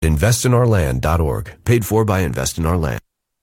InvestInOurLand.org. Paid for by Invest in Our Land.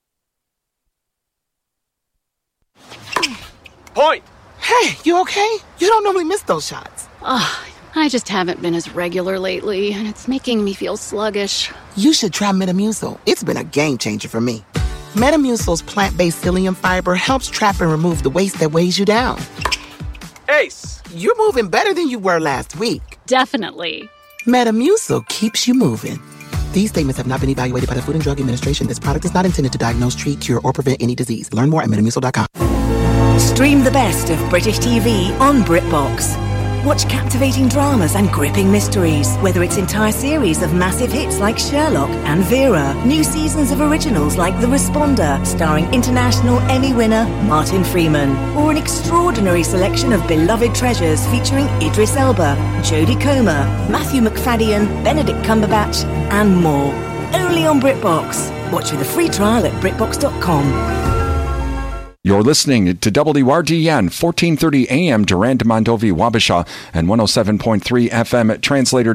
Point! Hey, you okay? You don't normally miss those shots. I just haven't been as regular lately, and it's making me feel sluggish. You should try Metamucil. It's been a game changer for me. Metamucil's plant-based psyllium fiber helps trap and remove the waste that weighs you down. Ace! You're moving better than you were last week. Definitely. Metamucil keeps you moving. These statements have not been evaluated by the Food and Drug Administration. This product is not intended to diagnose, treat, cure, or prevent any disease. Learn more at Metamucil.com. Stream the best of British TV on BritBox. Watch captivating dramas and gripping mysteries, whether it's entire series of massive hits like Sherlock and Vera, new seasons of originals like The Responder, starring international Emmy winner Martin Freeman, or an extraordinary selection of beloved treasures featuring Idris Elba, Jodie Comer, Matthew McFadden, Benedict Cumberbatch, and more. Only on BritBox. Watch with a free trial at BritBox.com. You're listening to WRDN 1430 AM Durand Mondovi Wabasha and 107.3 FM Translator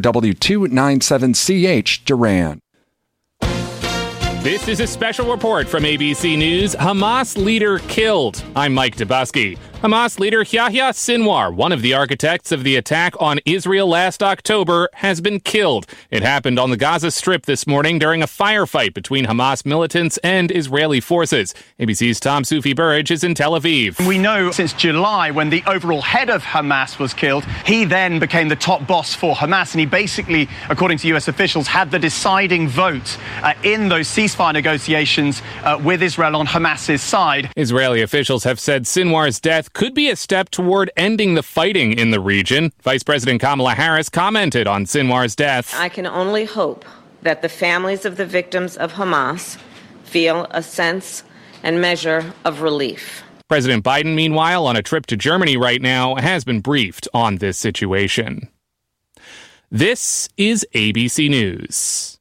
W297CH Durand. This is a special report from ABC News. Hamas leader killed. I'm Mike Dubusky. Hamas leader Yahya Sinwar, one of the architects of the attack on Israel last October, has been killed. It happened on the Gaza Strip this morning during a firefight between Hamas militants and Israeli forces. ABC's Tom Sufi Burridge is in Tel Aviv. We know since July, when the overall head of Hamas was killed, he then became the top boss for Hamas, and he basically, according to U.S. officials, had the deciding vote in those ceasefire negotiations with Israel on Hamas's side. Israeli officials have said Sinwar's death could be a step toward ending the fighting in the region. Vice President Kamala Harris commented on Sinwar's death. I can only hope that the families of the victims of Hamas feel a sense and measure of relief. President Biden, meanwhile, on a trip to Germany right now, has been briefed on this situation. This is ABC News.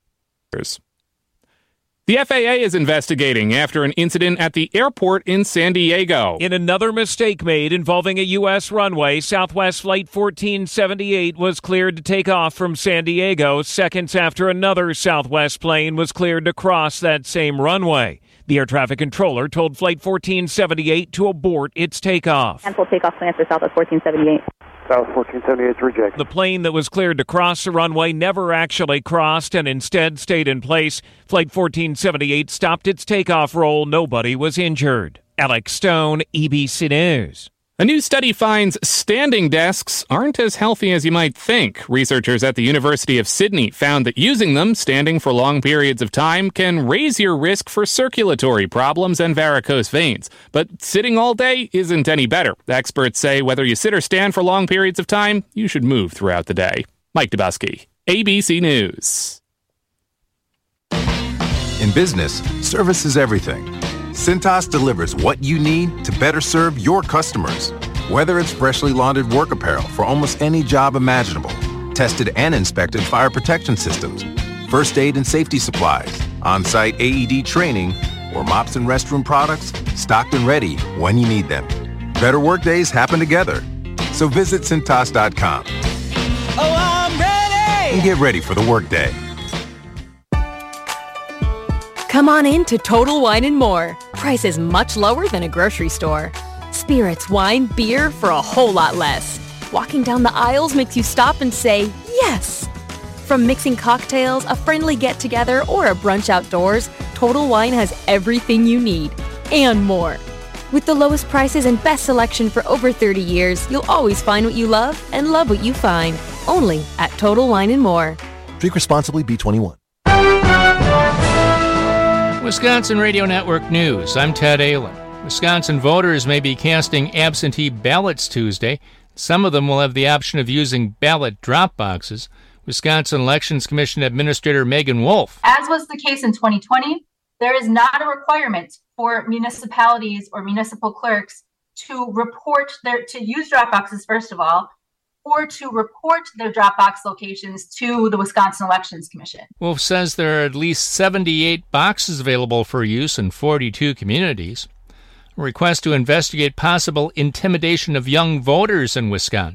The FAA is investigating after an incident at the airport in San Diego. In another mistake made involving a U.S. runway, Southwest Flight 1478 was cleared to take off from San Diego seconds after another Southwest plane was cleared to cross that same runway. The air traffic controller told Flight 1478 to abort its takeoff. Cancel takeoff plans for Southwest 1478. South 1478 is rejected. The plane that was cleared to cross the runway never actually crossed and instead stayed in place. Flight 1478 stopped its takeoff roll. Nobody was injured. Alex Stone, ABC News. A new study finds standing desks aren't as healthy as you might think. Researchers at the University of Sydney found that using them, standing for long periods of time, can raise your risk for circulatory problems and varicose veins. But sitting all day isn't any better. Experts say whether you sit or stand for long periods of time, you should move throughout the day. Mike Dubusky, ABC News. In business, service is everything. Cintas delivers what you need to better serve your customers. Whether it's freshly laundered work apparel for almost any job imaginable, tested and inspected fire protection systems, first aid and safety supplies, on-site AED training, or mops and restroom products, stocked and ready when you need them. Better work days happen together. So visit Cintas.com. Oh, I'm ready! And get ready for the workday. Come on in to Total Wine & More. Prices much lower than a grocery store. Spirits, wine, beer for a whole lot less. Walking down the aisles makes you stop and say, yes! From mixing cocktails, a friendly get-together, or a brunch outdoors, Total Wine has everything you need, and more. With the lowest prices and best selection for over 30 years, you'll always find what you love and love what you find. Only at Total Wine & More. Drink responsibly, B21. Wisconsin Radio Network News. I'm Ted Allen. Wisconsin voters may be casting absentee ballots Tuesday. Some of them will have the option of using ballot drop boxes. Wisconsin Elections Commission Administrator Megan Wolf. As was the case in 2020, there is not a requirement for municipalities or municipal clerks to use drop boxes, first of all, or to report their Dropbox locations to the Wisconsin Elections Commission. Wolf says there are at least 78 boxes available for use in 42 communities. A request to investigate possible intimidation of young voters in Wisconsin.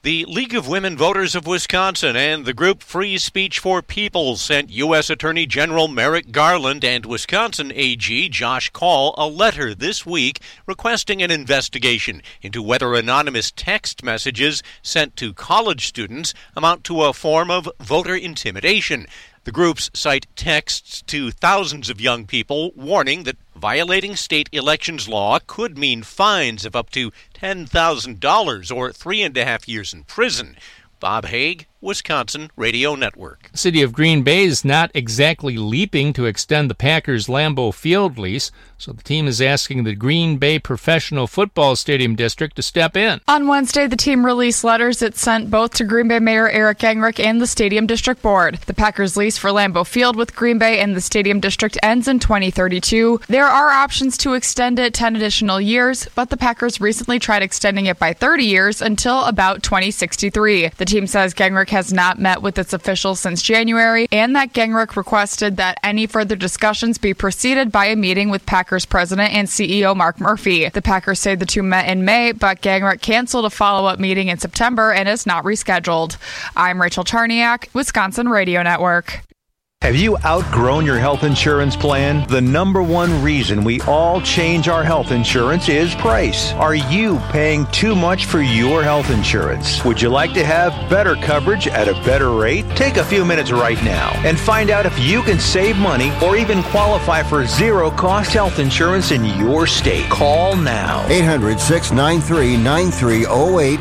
The League of Women Voters of Wisconsin and the group Free Speech for People sent U.S. Attorney General Merrick Garland and Wisconsin AG Josh Kaul a letter this week requesting an investigation into whether anonymous text messages sent to college students amount to a form of voter intimidation. The groups cite texts to thousands of young people warning that violating state elections law could mean fines of up to $10,000 or 3.5 years in prison. Bob Haig, Wisconsin Radio Network. The city of Green Bay is not exactly leaping to extend the Packers' Lambeau Field lease, so the team is asking the Green Bay Professional Football Stadium District to step in. On Wednesday, the team released letters it sent both to Green Bay Mayor Eric Genrich and the Stadium District Board. The Packers' lease for Lambeau Field with Green Bay and the Stadium District ends in 2032. There are options to extend it 10 additional years, but the Packers recently tried extending it by 30 years until about 2063. The team says Genrich has not met with its officials since January, and that Genrich requested that any further discussions be preceded by a meeting with Packers president and CEO Mark Murphy. The Packers say the two met in May, but Genrich canceled a follow-up meeting in September and is not rescheduled. I'm Rachel Charniak, Wisconsin Radio Network. Have you outgrown your health insurance plan? The number one reason we all change our health insurance is price. Are you paying too much for your health insurance? Would you like to have better coverage at a better rate? Take a few minutes right now and find out if you can save money or even qualify for zero-cost health insurance in your state. Call now. 800-693-9308.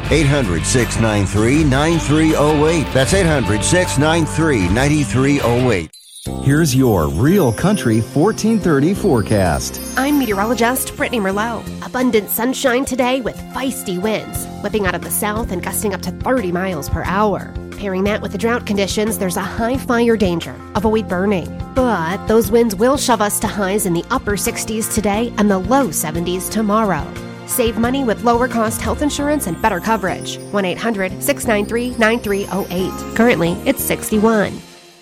800-693-9308. That's 800-693-9308. Here's your Real Country 1430 forecast. I'm meteorologist Brittany Merlot. Abundant sunshine today with feisty winds, whipping out of the south and gusting up to 30 miles per hour. Pairing that with the drought conditions, there's a high fire danger. Avoid burning. But those winds will shove us to highs in the upper 60s today and the low 70s tomorrow. Save money with lower cost health insurance and better coverage. 1-800-693-9308. Currently, it's 61.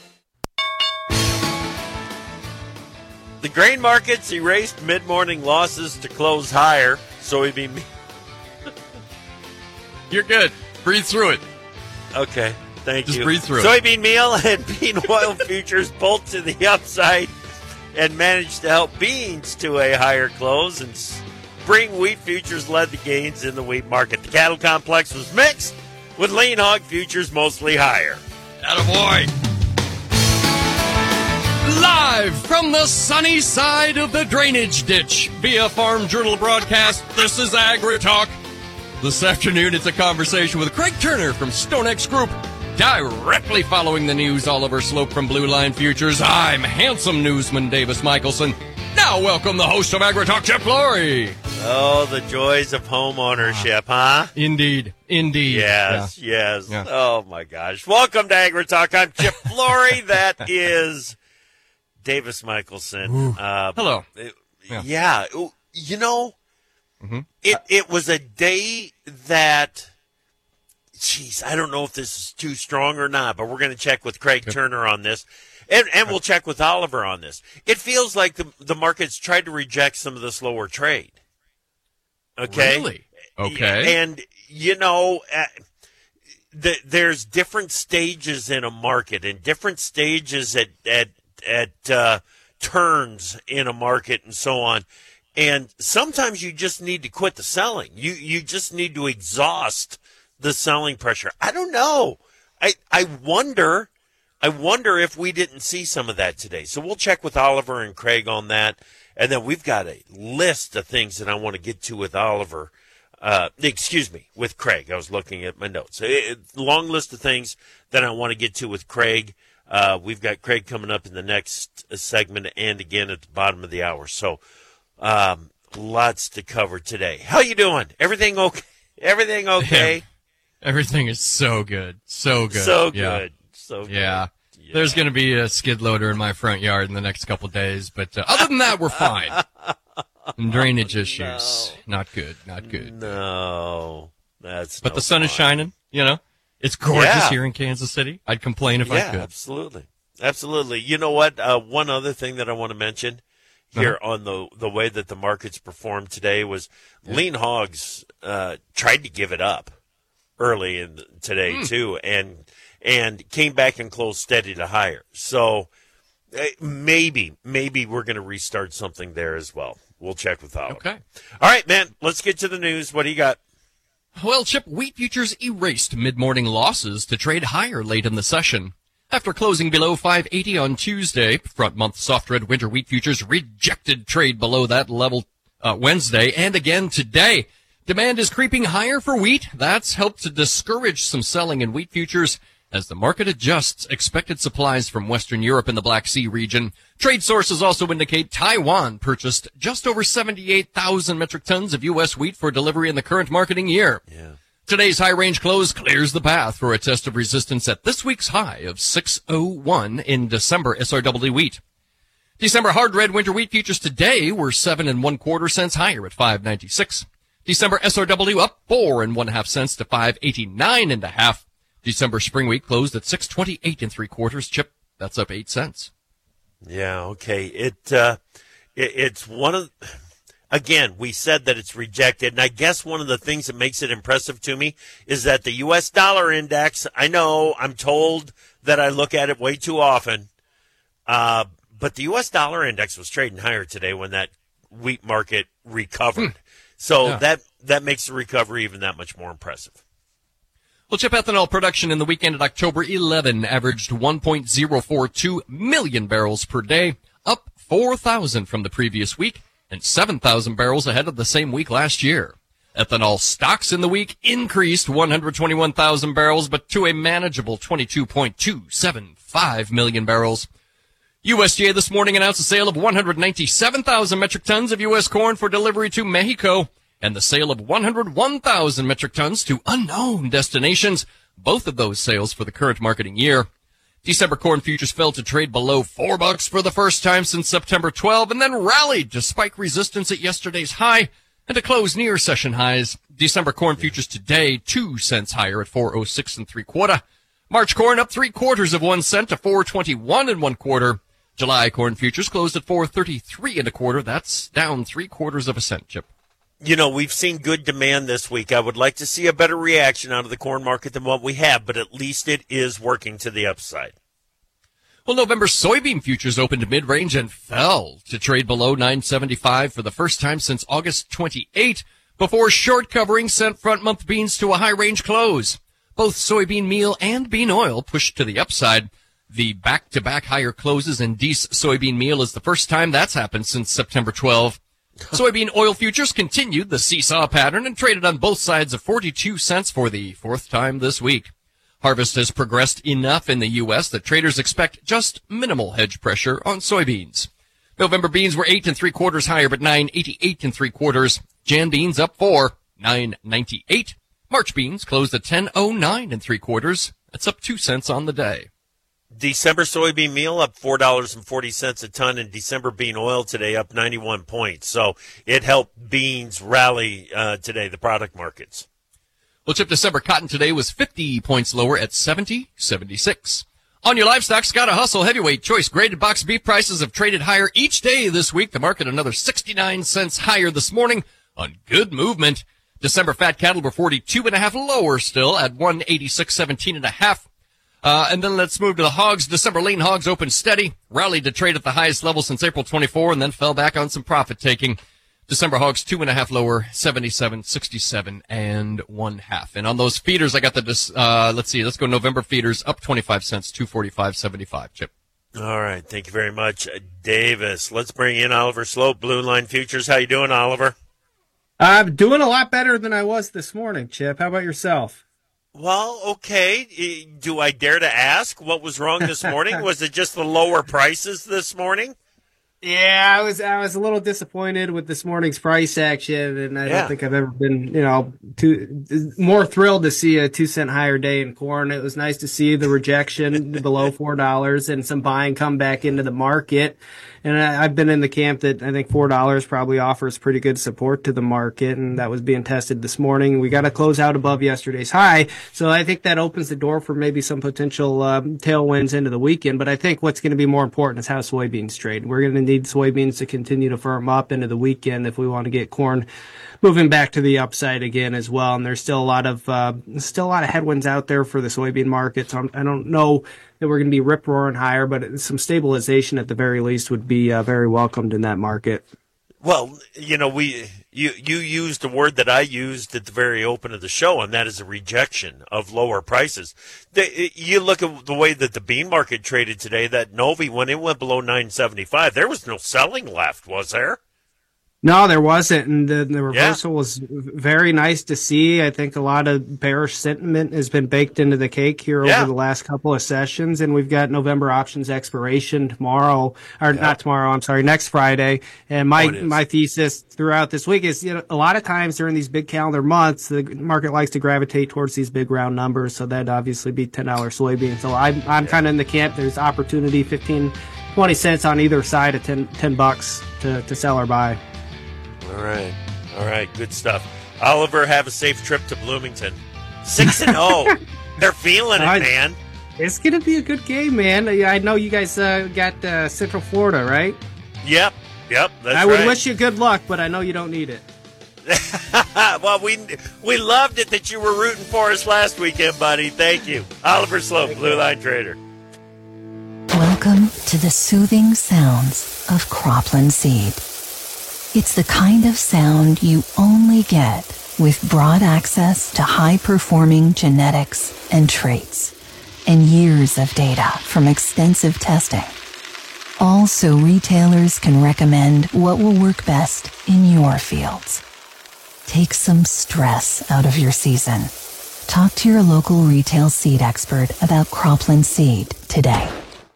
The grain markets erased mid-morning losses to close higher. Soybean. You're good. Breathe through it. Okay, thank you. Just breathe through it. Soybean meal and bean oil futures both to the upside and managed to help beans to a higher close. And spring wheat futures led the gains in the wheat market. The cattle complex was mixed, with lean hog futures mostly higher. Attaboy. Live from the sunny side of the drainage ditch via Farm Journal broadcast, this is Agri-Talk. This afternoon, it's a conversation with Craig Turner from StoneX Group. Directly following the news, Oliver Slope from Blue Line Futures. I'm handsome newsman Davis Michelson. Now welcome the host of Agri-Talk, Chip Flory. Oh, the joys of home ownership, huh? Indeed. Yes. Yeah. Oh, my gosh. Welcome to Agri-Talk. I'm Chip Flory. That is Davis Michelson. Hello. Yeah. You know, it was a day that, geez, I don't know if this is too strong or not, but we're going to check with Craig Turner on this. And we'll check with Oliver on this. It feels like the markets tried to reject some of the slower trade. Okay? Really? Okay. And, you know, there's different stages in a market and different stages at turns in a market and so on. And sometimes you just need to quit the selling. You just need to exhaust the selling pressure. I don't know. I wonder if we didn't see some of that today. So we'll check with Oliver and Craig on that. And then we've got a list of things that I want to get to with Oliver. With Craig. I was looking at my notes. Long list of things that I want to get to with Craig. We've got Craig coming up in the next segment and again at the bottom of the hour. So lots to cover today. How you doing? Everything okay? Everything okay? Everything is so good. So good. So good. So good. Yeah. There's going to be a skid loader in my front yard in the next couple of days, but other than that, we're fine. And drainage issues, not good. No, that's. But the sun is shining. You know, it's gorgeous here in Kansas City. I'd complain if I could. Absolutely. You know what? One other thing that I want to mention here on the way that the markets performed today was lean hogs tried to give it up. early in today too, and came back and closed steady to higher. So maybe we're going to restart something there as well. We'll check with Oliver. Okay. All right, man. Let's get to the news. What do you got? Well, Chip, wheat futures erased mid-morning losses to trade higher late in the session. After closing below 580 on Tuesday, front-month soft red winter wheat futures rejected trade below that level Wednesday and again today. Demand is creeping higher for wheat. That's helped to discourage some selling in wheat futures as the market adjusts expected supplies from Western Europe and the Black Sea region. Trade sources also indicate Taiwan purchased just over 78,000 metric tons of U.S. wheat for delivery in the current marketing year. Yeah. Today's high-range close clears the path for a test of resistance at this week's high of 601 in December SRW wheat. December hard red winter wheat futures today were 7 1/4 cents higher at 596. December SRW up 4 1/2 cents to 589.5. December spring wheat closed at 628 3/4. Chip, that's up 8 cents. Yeah, okay. It's one of, again, we said that it's rejected, and I guess one of the things that makes it impressive to me is that the U.S. dollar index, I know I'm told that I look at it way too often, but the U.S. dollar index was trading higher today when that wheat market recovered. So that makes the recovery even that much more impressive. Well, Chip, ethanol production in the weekend at October 11 averaged 1.042 million barrels per day, up 4,000 from the previous week and 7,000 barrels ahead of the same week last year. Ethanol stocks in the week increased 121,000 barrels, but to a manageable 22.275 million barrels. USDA this morning announced a sale of 197,000 metric tons of U.S. corn for delivery to Mexico, and the sale of 101,000 metric tons to unknown destinations, both of those sales for the current marketing year. December corn futures fell to trade below $4 for the first time since September 12 and then rallied to spike resistance at yesterday's high and to close near session highs. December corn futures today 2 cents higher at 406 3/4. March corn up 3/4 of 1 cent to 421 1/4. July corn futures closed at 433 1/4. That's down 3/4 of a cent, Chip. You know, we've seen good demand this week. I would like to see a better reaction out of the corn market than what we have, but at least it is working to the upside. Well, November soybean futures opened mid-range and fell to trade below 975 for the first time since August 28, before short covering sent front-month beans to a high-range close. Both soybean meal and bean oil pushed to the upside. The back-to-back higher closes in Dees soybean meal is the first time that's happened since September 12. Soybean oil futures continued the seesaw pattern and traded on both sides of 42 cents for the fourth time this week. Harvest has progressed enough in the U.S. that traders expect just minimal hedge pressure on soybeans. November beans were 8 3/4 higher, but 9.88 3/4. Jan beans up 4, 9.98. March beans closed at 10.09 3/4. That's up 2 cents on the day. December soybean meal up $4.40 a ton, and December bean oil today up 91 points. So it helped beans rally today, the product markets. Well, Chip, December cotton today was 50 points lower at 70.76. On your livestock, Gotta Hustle heavyweight choice graded box beef prices have traded higher each day this week. The market another 69 cents higher this morning on good movement. December fat cattle were 42.5 lower still at 186.17.5. And then let's move to the hogs. December lean hogs opened steady, rallied to trade at the highest level since April 24, and then fell back on some profit taking. December hogs 2.5 lower, 77.67 1/2. And on those feeders, I got let's go November feeders up 25 cents, 245.75. Chip. All right, thank you very much, Davis. Let's bring in Oliver Slope, Blue Line Futures. How you doing, Oliver? I'm doing a lot better than I was this morning, Chip. How about yourself? Well, okay. Do I dare to ask what was wrong this morning? Was it just the lower prices this morning? Yeah, I was a little disappointed with this morning's price action, and I don't think I've ever been, more thrilled to see a 2 cent higher day in corn. It was nice to see the rejection below $4 and some buying come back into the market. And I've been in the camp that I think $4 probably offers pretty good support to the market, and that was being tested this morning. We got to close out above yesterday's high, so I think that opens the door for maybe some potential tailwinds into the weekend. But I think what's going to be more important is how soybeans trade. We're going to need soybeans to continue to firm up into the weekend if we want to get corn moving back to the upside again as well. And there's still a lot of headwinds out there for the soybean market. So I don't know that we're going to be rip roaring higher, but some stabilization at the very least would be very welcomed in that market. Well, you used a word that I used at the very open of the show, and that is a rejection of lower prices. You look at the way that the bean market traded today, that Novi, when it went below 9.75, there was no selling left, was there? No, there wasn't, and the reversal was very nice to see. I think a lot of bearish sentiment has been baked into the cake here over the last couple of sessions, and we've got November options expiration tomorrow, or not tomorrow, I'm sorry, next Friday. And my thesis throughout this week is, a lot of times during these big calendar months, the market likes to gravitate towards these big round numbers, so that'd obviously be $10 soybeans. So I'm kind of in the camp. There's opportunity, 15, 20 cents on either side of $10 to sell or buy. All right, good stuff. Oliver, have a safe trip to Bloomington. 6-0. They're feeling it, man. It's going to be a good game, man. I know you guys got Central Florida, right? Yep, that's right. I would wish you good luck, but I know you don't need it. Well, we loved it that you were rooting for us last weekend, buddy. Thank you. Oliver Slope, Blue Line Trader. Welcome to the soothing sounds of Cropland Seed. It's the kind of sound you only get with broad access to high-performing genetics and traits, and years of data from extensive testing. Also, retailers can recommend what will work best in your fields. Take some stress out of your season. Talk to your local retail seed expert about Cropland Seed today.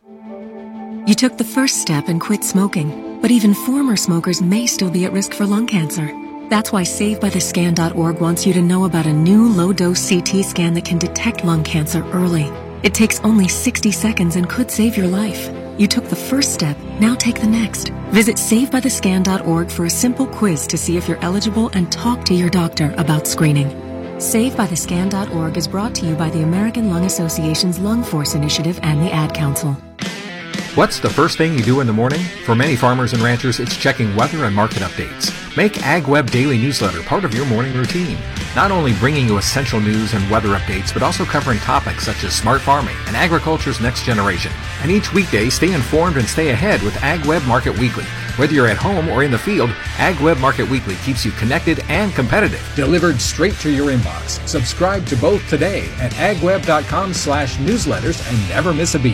You took the first step and quit smoking. But even former smokers may still be at risk for lung cancer. That's why SaveByTheScan.org wants you to know about a new low-dose CT scan that can detect lung cancer early. It takes only 60 seconds and could save your life. You took the first step, now take the next. Visit SaveByTheScan.org for a simple quiz to see if you're eligible and talk to your doctor about screening. SaveByTheScan.org is brought to you by the American Lung Association's Lung Force Initiative and the Ad Council. What's the first thing you do in the morning? For many farmers and ranchers, it's checking weather and market updates. Make AgWeb Daily Newsletter part of your morning routine. Not only bringing you essential news and weather updates, but also covering topics such as smart farming and agriculture's next generation. And each weekday, stay informed and stay ahead with AgWeb Market Weekly. Whether you're at home or in the field, AgWeb Market Weekly keeps you connected and competitive. Delivered straight to your inbox. Subscribe to both today at agweb.com/newsletters and never miss a beat.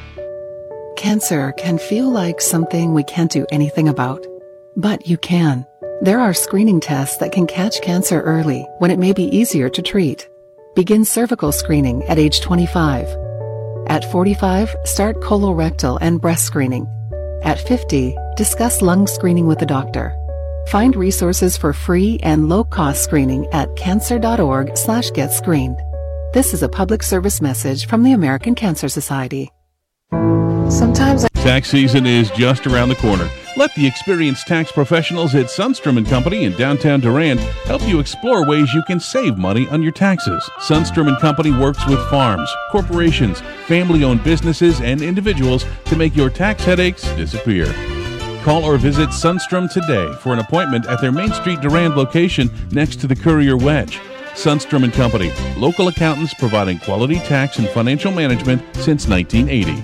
Cancer can feel like something we can't do anything about, but you can. There are screening tests that can catch cancer early when it may be easier to treat. Begin cervical screening at age 25. At 45, start colorectal and breast screening. At 50, discuss lung screening with a doctor. Find resources for free and low-cost screening at cancer.org/getscreened. This is a public service message from the American Cancer Society. Sometimes tax season is just around the corner. Let the experienced tax professionals at Sundstrom & Company in downtown Durand help you explore ways you can save money on your taxes. Sundstrom & Company works with farms, corporations, family-owned businesses, and individuals to make your tax headaches disappear. Call or visit Sundstrom today for an appointment at their Main Street Durand location next to the Courier Wedge. Sundstrom & Company, local accountants providing quality tax and financial management since 1980.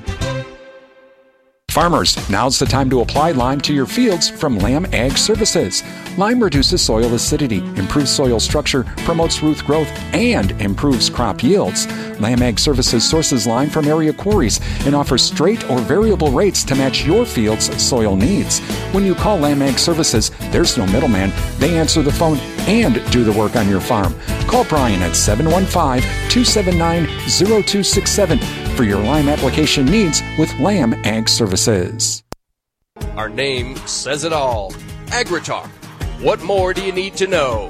Farmers, now's the time to apply lime to your fields from Lamb Ag Services. Lime reduces soil acidity, improves soil structure, promotes root growth, and improves crop yields. Lamb Ag Services sources lime from area quarries and offers straight or variable rates to match your field's soil needs. When you call Lamb Ag Services, there's no middleman. They answer the phone and do the work on your farm. Call Brian at 715-279-0267 for your lime application needs with Lamb Ag Services. Our name says it all. AgriTalk. What more do you need to know?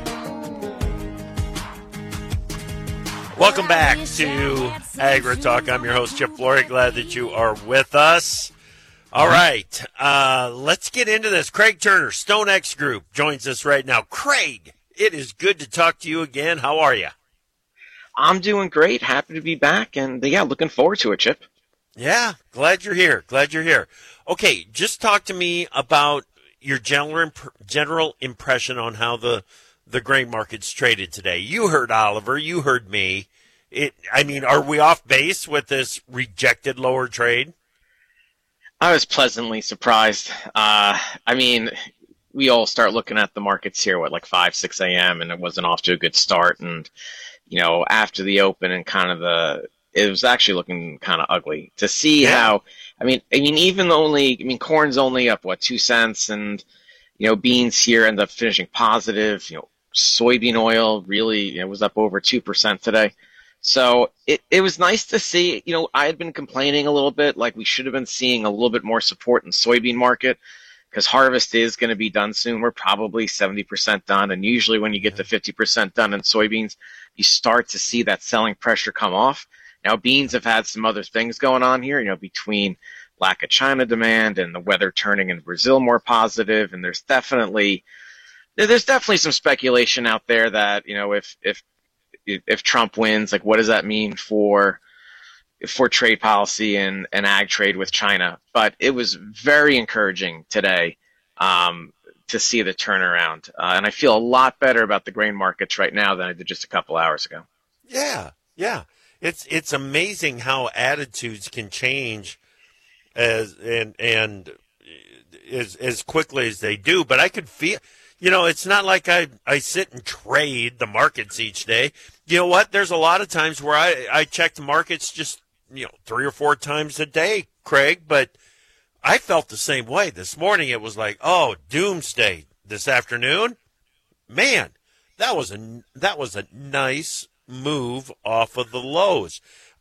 Welcome back to AgriTalk. I'm your host, Chip Flory. Glad that you are with us. All right, let's get into this. Craig Turner, StoneX Group, joins us right now. Craig, it is good to talk to you again. How are you? I'm doing great. Happy to be back, and yeah, looking forward to it, Chip. Yeah, glad you're here. Okay, just talk to me about your general impression on how the grain market's traded today. You heard Oliver. You heard me. Are we off base with this rejected lower trade? I was pleasantly surprised. We all start looking at the markets here, like 5, 6 a.m., and it wasn't off to a good start. And, after the open and it was actually looking kind of ugly to see how, corn's only up, 2 cents, and, beans here end up finishing positive. Soybean oil really was up over 2% today. So it was nice to see. I had been complaining a little bit, like we should have been seeing a little bit more support in the soybean market because harvest is going to be done soon. We're probably 70% done. And usually when you get to 50% done in soybeans, you start to see that selling pressure come off. Now, beans have had some other things going on here, between lack of China demand and the weather turning in Brazil more positive. And there's definitely some speculation out there that, if Trump wins, like what does that mean for trade policy and ag trade with China? But it was very encouraging today to see the turnaround. And I feel a lot better about the grain markets right now than I did just a couple hours ago. Yeah. It's amazing how attitudes can change as quickly as they do. But I could feel, it's not like I sit and trade the markets each day. You know what? There's a lot of times where I check the markets just, 3 or 4 times a day, Craig, but I felt the same way. This morning it was like, oh, doomsday. This afternoon, man, that was a nice move off of the lows.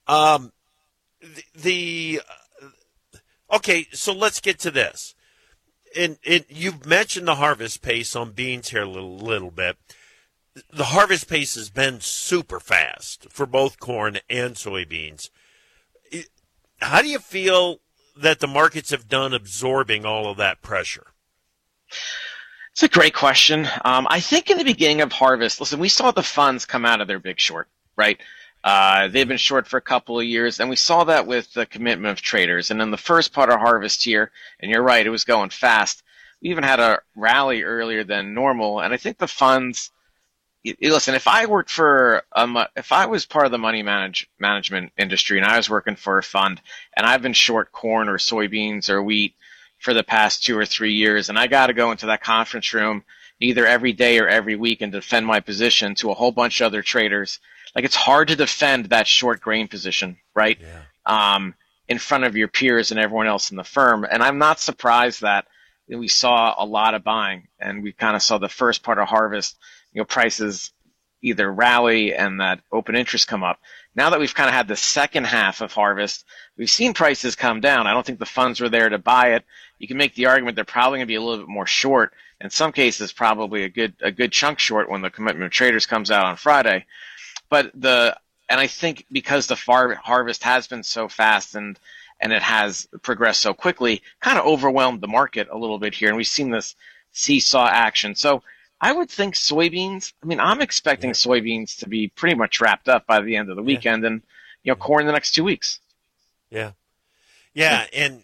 Okay, so let's get to this. And you've mentioned the harvest pace on beans here a little bit. The harvest pace has been super fast for both corn and soybeans. How do you feel that the markets have done absorbing all of that pressure? It's a great question. I think in the beginning of harvest, listen, we saw the funds come out of their big short, right? They've been short for a couple of years, and we saw that with the commitment of traders. And in the first part of harvest here, and you're right, it was going fast. We even had a rally earlier than normal, and I think the funds. Listen, if I was part of the money management industry and I was working for a fund, and I've been short corn or soybeans or wheat for the past 2 or 3 years, and I got to go into that conference room either every day or every week and defend my position to a whole bunch of other traders. Like, it's hard to defend that short grain position, right? Yeah. In front of your peers and everyone else in the firm. And I'm not surprised that we saw a lot of buying, and we kind of saw the first part of harvest, prices either rally and that open interest come up. Now that we've kind of had the second half of harvest, we've seen prices come down. I don't think the funds were there to buy it. You can make the argument they're probably going to be a little bit more short. In some cases, probably a good chunk short when the commitment of traders comes out on Friday. But I think because the harvest has been so fast and it has progressed so quickly, kind of overwhelmed the market a little bit here, and we've seen this seesaw action. So I would think soybeans. I'm expecting soybeans to be pretty much wrapped up by the end of the weekend, and corn the next 2 weeks. Yeah, and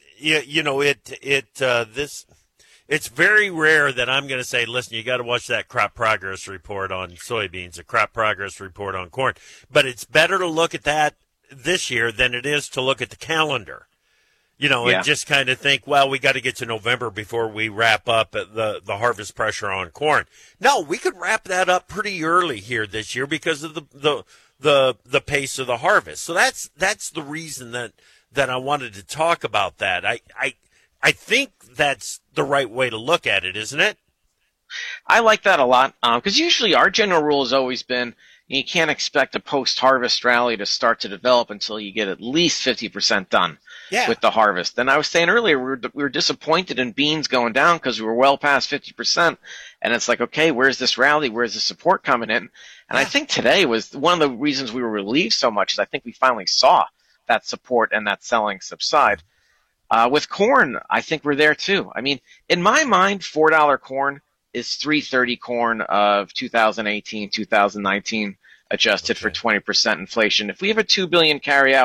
it's very rare that I'm going to say, listen, you got to watch that crop progress report on soybeans, a crop progress report on corn. But it's better to look at that this year than it is to look at the calendar. And just kind of think, well, we got to get to November before we wrap up the harvest pressure on corn. No, we could wrap that up pretty early here this year because of the pace of the harvest. So that's the reason that I wanted to talk about that. I think that's the right way to look at it, isn't it? I like that a lot because usually our general rule has always been you can't expect a post-harvest rally to start to develop until you get at least 50% done with the harvest. And I was saying earlier, we were disappointed in beans going down because we were well past 50%. And it's like, okay, where's this rally? Where's the support coming in? And I think today was one of the reasons we were relieved so much is I think we finally saw that support and that selling subside. With corn, I think we're there too. In my mind, $4 corn is $3.30 corn of 2018, 2019, adjusted for 20% inflation. If we have a $2 billion carryout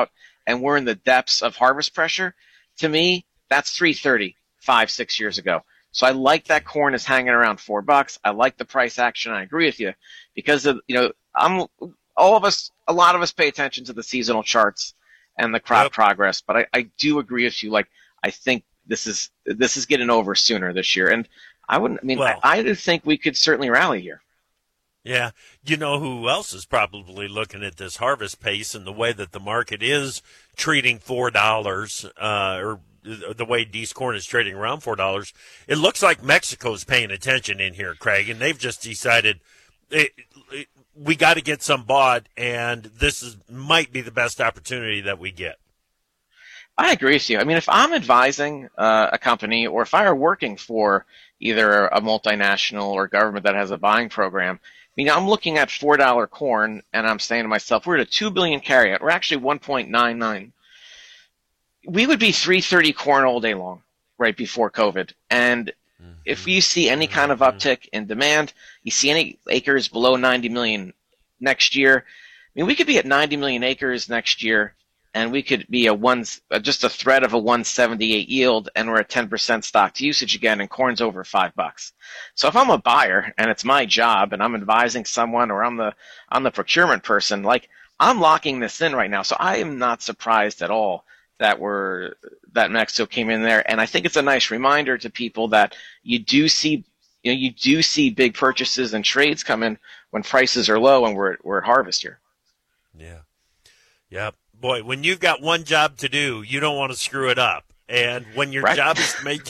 and we're in the depths of harvest pressure, to me, that's 330 5-6 years ago. So I like that corn is hanging around $4. I like the price action. I agree with you because of, a lot of us pay attention to the seasonal charts and the crop progress, but I do agree with you. Like, I think this is getting over sooner this year. And I do think we could certainly rally here. Yeah. You know who else is probably looking at this harvest pace and the way that the market is treating $4, or the way D's corn is trading around $4? It looks like Mexico's paying attention in here, Craig, and they've just decided we got to get some bought, and this might be the best opportunity that we get. I agree with you. I mean, if I'm advising a company, or if I are working for either a multinational or government that has a buying program, I'm looking at $4 corn, and I'm saying to myself, we're at a 2 billion carryout. We're actually 1.99. We would be 330 corn all day long right before COVID. And if you see any kind of uptick in demand, you see any acres below 90 million next year, we could be at 90 million acres next year, and we could be just a threat of a 178 yield, and we're at 10% stock to usage again, and corn's over $5. So if I'm a buyer and it's my job and I'm advising someone, or I'm the procurement person, like, I'm locking this in right now. So I am not surprised at all that Mexico came in there, and I think it's a nice reminder to people that you do see big purchases and trades come in when prices are low and we're at harvest here. Yeah. Boy, when you've got one job to do, you don't want to screw it up. And when your job is to make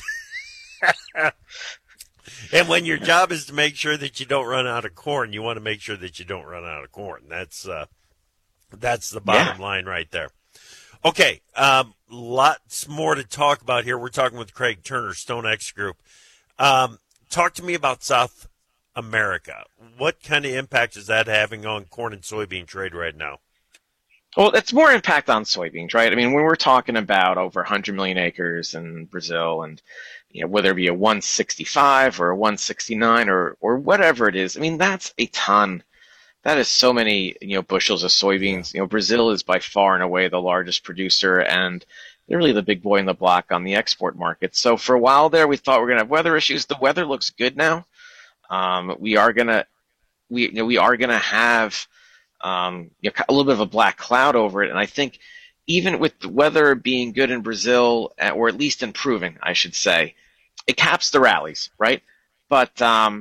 sure that you don't run out of corn, you want to make sure that you don't run out of corn. That's the bottom line right there. Okay, lots more to talk about here. We're talking with Craig Turner, StoneX Group. Talk to me about South America. What kind of impact is that having on corn and soybean trade right now? Well, it's more impact on soybeans, right? I mean, when we're talking about over 100 million acres in Brazil, and whether it be a 165 or a 169 or whatever it is, that's a ton. That is so many bushels of soybeans. Brazil is by far and away the largest producer, and they're really the big boy in the block on the export market. So for a while there, we thought we're going to have weather issues. The weather looks good now. We are going to have a little bit of a black cloud over it, and I think even with the weather being good in Brazil, or at least improving, I should say, it caps the rallies, right? But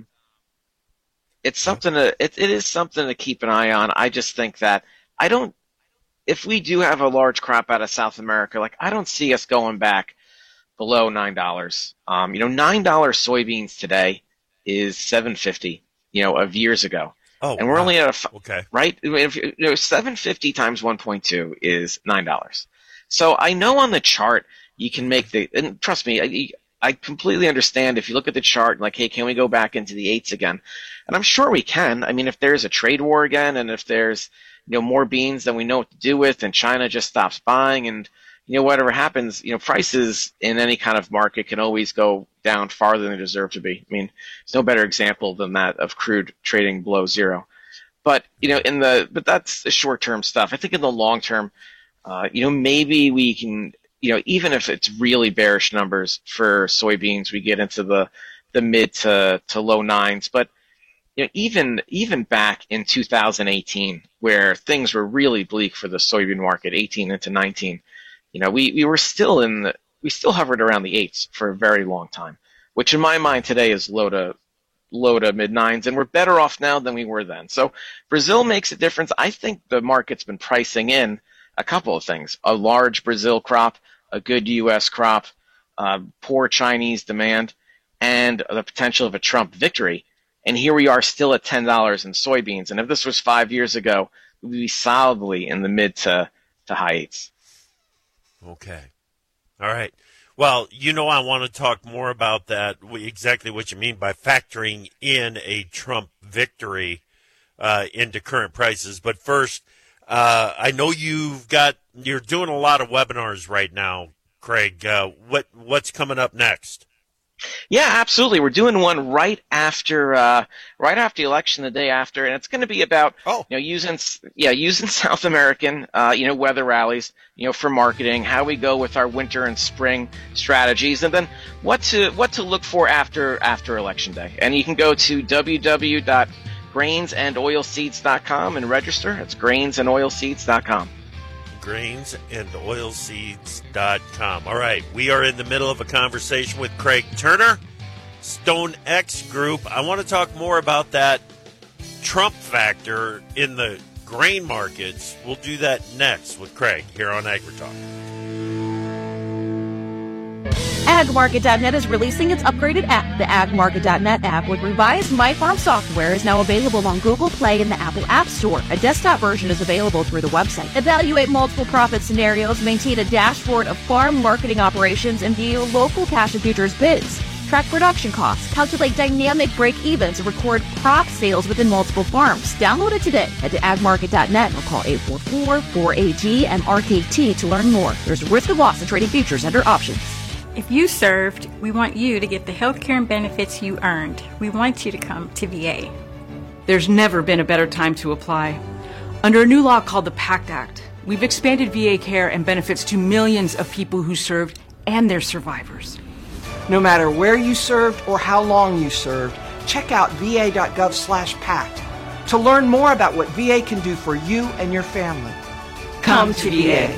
it's something it is something to keep an eye on. I just think that if we do have a large crop out of South America, I don't see us going back below $9. $9 soybeans today is $7.50, of years ago. Oh, and we're only at right? If, $7.50 times 1.2 is $9. So I know on the chart you can make and trust me, I completely understand if you look at the chart, like, hey, can we go back into the 8s again? And I'm sure we can. I mean, if there's a trade war again, and if there's more beans than we know what to do with, and China just stops buying, and whatever happens, prices in any kind of market can always go down farther than they deserve to be. I mean, there's no better example than that of crude trading below zero. But but that's the short-term stuff. I think in the long term, maybe we can, even if it's really bearish numbers for soybeans, we get into the mid to low 9s. But even back in 2018, where things were really bleak for the soybean market, 18 into 19, we were still we still hovered around the 8s for a very long time, which in my mind today is low to mid 9s, and we're better off now than we were then. So Brazil makes a difference. I think the market's been pricing in a couple of things: a large Brazil crop, a good U.S. crop, poor Chinese demand, and the potential of a Trump victory. And here we are still at $10 in soybeans. And if this was 5 years ago, we'd be solidly in the mid to high 8s. Okay. All right. Well, I want to talk more about that, exactly what you mean by factoring in a Trump victory into current prices. But first, I know you're doing a lot of webinars right now, Craig. What's coming up next? Yeah, absolutely. We're doing one right after the election, the day after, and it's going to be about using South American weather rallies for marketing, how we go with our winter and spring strategies, and then what to look for after election day. And you can go to www.grainsandoilseeds.com and register. It's grainsandoilseeds.com. grainsandoilseeds.com. All right, we are in the middle of a conversation with Craig Turner, StoneX Group. I want to talk more about that Trump factor in the grain markets. We'll do that next with Craig here on AgriTalk. AgMarket.net is releasing its upgraded app. The AgMarket.net app with revised MyFarm software is now available on Google Play and the Apple App Store. A desktop version is available through the website. Evaluate multiple profit scenarios, maintain a dashboard of farm marketing operations, and view local cash and futures bids. Track production costs, calculate dynamic break-evens, and record crop sales within multiple farms. Download it today. Head to agmarket.net or call 844-4AG-MRKT to learn more. There's a risk of loss in trading futures under options. If you served, we want you to get the health care and benefits you earned. We want you to come to VA. There's never been a better time to apply. Under a new law called the PACT Act, we've expanded VA care and benefits to millions of people who served and their survivors. No matter where you served or how long you served, check out va.gov/PACT to learn more about what VA can do for you and your family. Come to VA.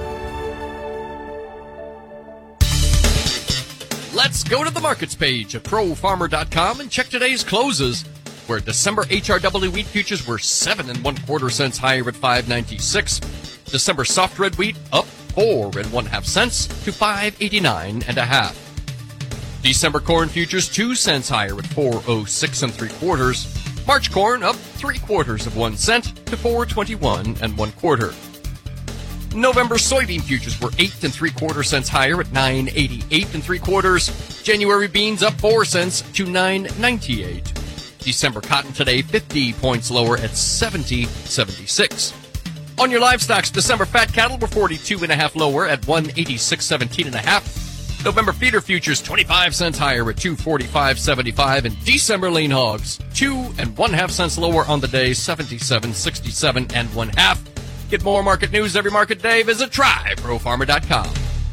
Let's go to the markets page at ProFarmer.com and check today's closes, where December HRW wheat futures were 7 1/4 cents higher at $5.96. December soft red wheat up 4 1/2 cents to $5.89 1/2. December corn futures 2 cents higher at $4.06 3/4. March corn up 3/4 of 1 cent to $4.21 1/4. November soybean futures were 8 3/4 cents higher at $9.88 3/4. January beans up 4 cents to $9.98. December cotton today 50 points lower at $70.76. On your livestocks, December fat cattle were 42.5 lower at $186.17 1/2. November feeder futures 25 cents higher at $245.75, and December lean hogs 2 1/2 cents lower on the day, $77.67 1/2. Get more market news every market day. Visit tryprofarmer.com.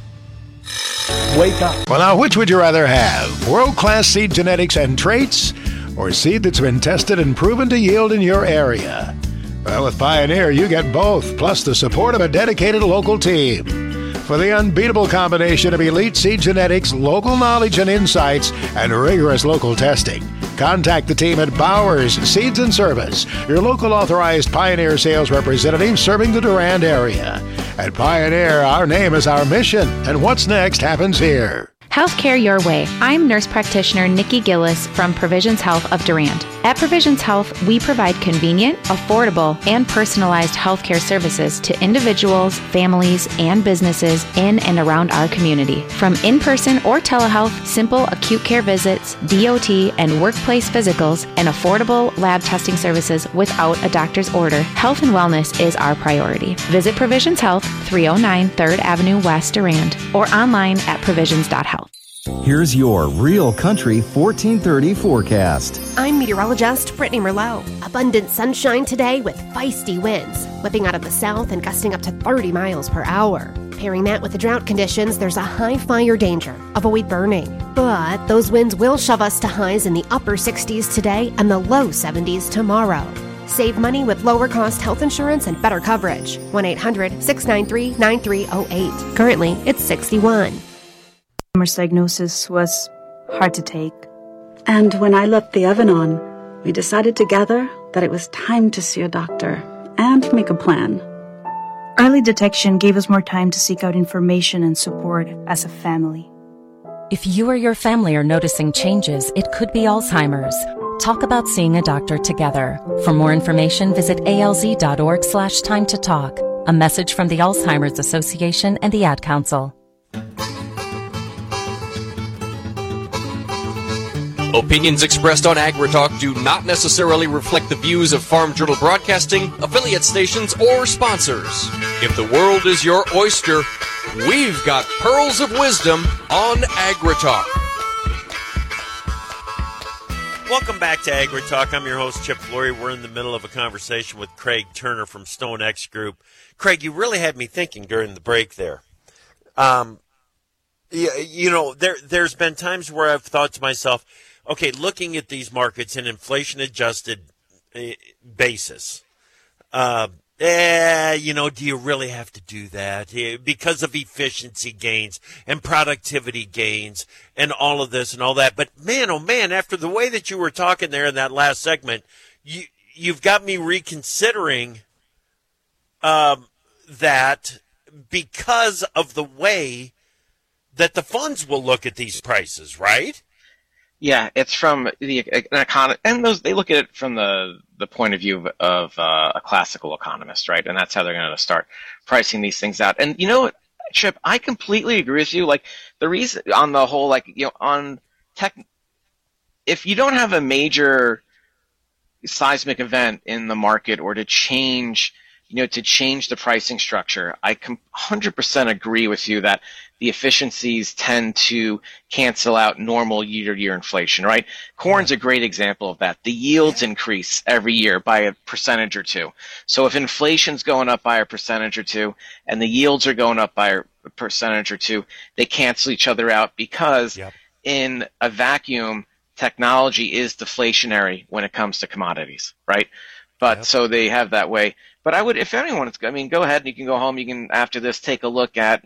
Wake up. Well, now, which would you rather have? World-class seed genetics and traits, or seed that's been tested and proven to yield in your area? Well, with Pioneer, you get both, plus the support of a dedicated local team. For the unbeatable combination of elite seed genetics, local knowledge and insights, and rigorous local testing, contact the team at Bowers Seeds and Service, your local authorized Pioneer sales representative serving the Durand area. At Pioneer, our name is our mission, and what's next happens here. Healthcare your way. I'm nurse practitioner Nikki Gillis from Provisions Health of Durand. At Provisions Health, we provide convenient, affordable, and personalized healthcare services to individuals, families, and businesses in and around our community. From in-person or telehealth, simple acute care visits, DOT, and workplace physicals, and affordable lab testing services without a doctor's order, health and wellness is our priority. Visit Provisions Health, 309 3rd Avenue West, Durand, or online at provisions.health. Here's your Real Country 1430 forecast. I'm meteorologist Brittany Merlot. Abundant sunshine today with feisty winds, whipping out of the south and gusting up to 30 miles per hour. Pairing that with the drought conditions, there's a high fire danger. Avoid burning. But those winds will shove us to highs in the upper 60s today and the low 70s tomorrow. Save money with lower cost health insurance and better coverage. 1-800-693-9308. Currently, it's 61. Alzheimer's diagnosis was hard to take. And when I left the oven on, we decided together that it was time to see a doctor and make a plan. Early detection gave us more time to seek out information and support as a family. If you or your family are noticing changes, it could be Alzheimer's. Talk about seeing a doctor together. For more information, visit alz.org/time to talk. A message from the Alzheimer's Association and the Ad Council. Opinions expressed on AgriTalk do not necessarily reflect the views of Farm Journal Broadcasting, affiliate stations, or sponsors. If the world is your oyster, we've got pearls of wisdom on AgriTalk. Welcome back to Agri Talk. I'm your host, Chip Flory. We're in the middle of a conversation with Craig Turner from StoneX Group. Craig, you really had me thinking during the break there. There's been times where I've thought to myself, okay, looking at these markets in inflation-adjusted basis, do you really have to do that? Because of efficiency gains and productivity gains and all of this and all that. But man, oh man, after the way that you were talking there in that last segment, you've got me reconsidering that because of the way that the funds will look at these prices, right? Yeah, it's from an economist, and they look at it from the point of view of a classical economist, right? And that's how they're going to start pricing these things out. And you know what, Chip, I completely agree with you. Like the reason on the whole, on tech, if you don't have a major seismic event in the market or to change the pricing structure, I 100% agree with you that the efficiencies tend to cancel out normal year-to-year inflation, right? Corn's a great example of that. The yields increase every year by a percentage or two. So if inflation's going up by a percentage or two and the yields are going up by a percentage or two, they cancel each other out because in a vacuum, technology is deflationary when it comes to commodities, right? But so they have that way. But I would, if anyone, go ahead and you can go home. You can, after this, take a look at,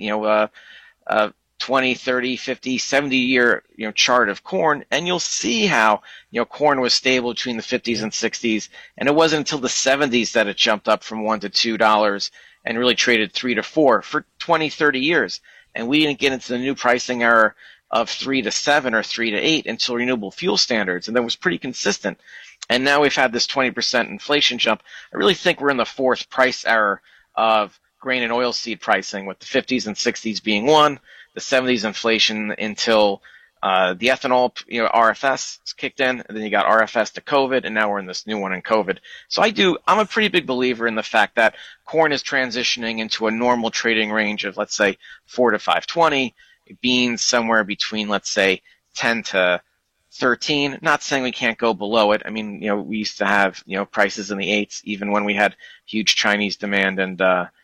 20, 30, 50, 70-year, chart of corn, and you'll see how, corn was stable between the 50s and 60s, and it wasn't until the 70s that it jumped up from $1 to $2 and really traded 3 to 4 for 20, 30 years. And we didn't get into the new pricing era of 3 to 7 or 3 to 8 until renewable fuel standards, and that was pretty consistent. And now we've had this 20% inflation jump. I really think we're in the fourth price era of grain and oilseed pricing, with the 50s and 60s being one, the 70s inflation until the ethanol, RFS kicked in, and then you got RFS to COVID, and now we're in this new one in COVID. So I'm a pretty big believer in the fact that corn is transitioning into a normal trading range of, let's say, 4 to 520, beans somewhere between, let's say, 10 to 13. Not saying we can't go below it. I mean, we used to have, prices in the 8s even when we had huge Chinese demand and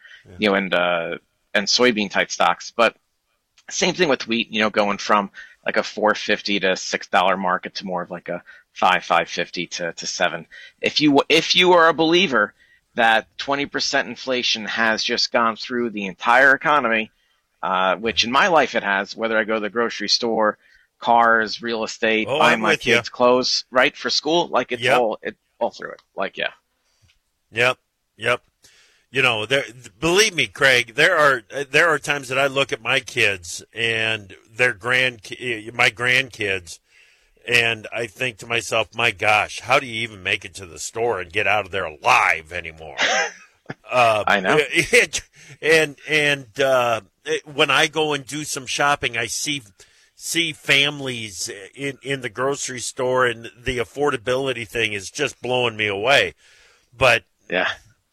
soybean type stocks. But same thing with wheat, going from like a $4.50 to $6 market to more of like a $5.50 to $7. If you are a believer that 20% inflation has just gone through the entire economy, which in my life it has, whether I go to the grocery store, cars, real estate, buying my kids clothes, right, for school, like it's all through it. Like, yeah. Yep. Believe me, Craig, there are times that I look at my kids and my grandkids, and I think to myself, my gosh, how do you even make it to the store and get out of there alive anymore? I know. When I go and do some shopping, I see families in the grocery store, and the affordability thing is just blowing me away. But yeah,